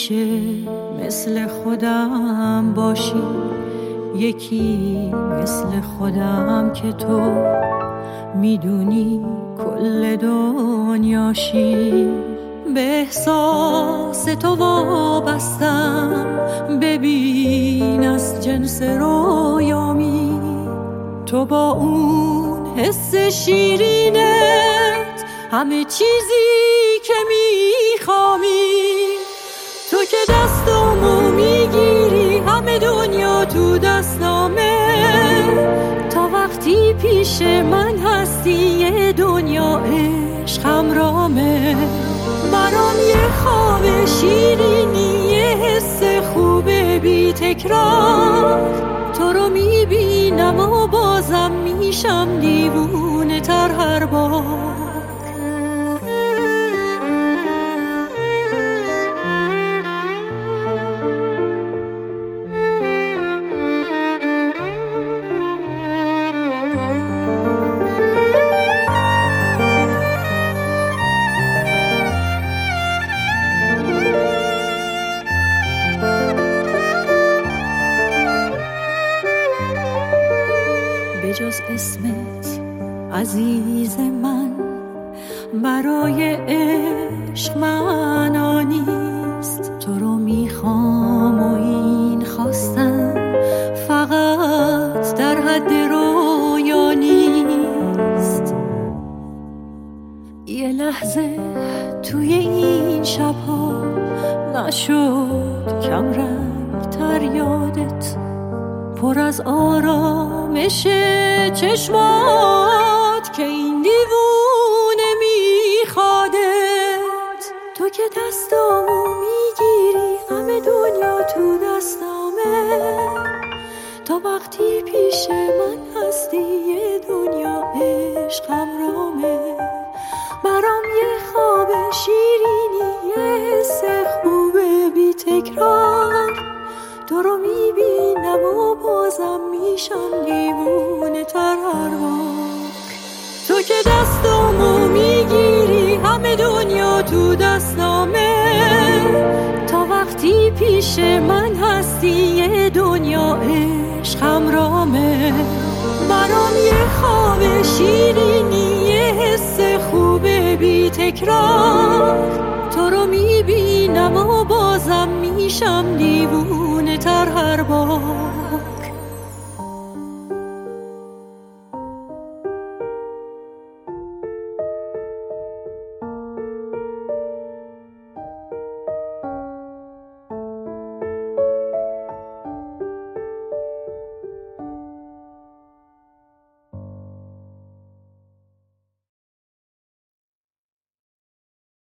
میشه مثل خودم باشی، یکی مثل خودم که تو میدونی کل دنیاشی. به احساس تو وابستم، ببین از جنس رویامی. تو با اون حس شیرینت همه چیزی که میخوامی. تو که دستامو میگیری همه دنیا تو دستامه. تا وقتی پیش من هستی یه دنیا عشق همرامه. برام یه خواب شیرینی، یه حس خوبه بی تکرار. تو رو میبینم و بازم میشم دیوونه تر هر بار. بجز اسمت عزیز من برای عشق معنا نیست. تو رو میخوام و این خواستم فقط در حد رویا نیست. یه لحظه توی این شبها نشد کم رنگ تر یادت، پر از آرامش چشمات که این دیوونه میخوادت. تو که دستامو میگیری همه دنیا تو دستامه. تا وقتی پیش من هستی یه دنیا عشق همرامه. برام یه خواب شیرینی، یه حس خوبه بی تکرار. تو رو میبینم و بازم میشم دیوونه تر هر بار. تو که دستامو میگیری همه دنیا تو دستامه. تا وقتی پیش من هستی یه دنیا عشق همرامه. برام یه خواب شیرینی، یه حس خوبه بی تکرار. تو رو میبینم و بازم میشم دیوونه تر هر بار.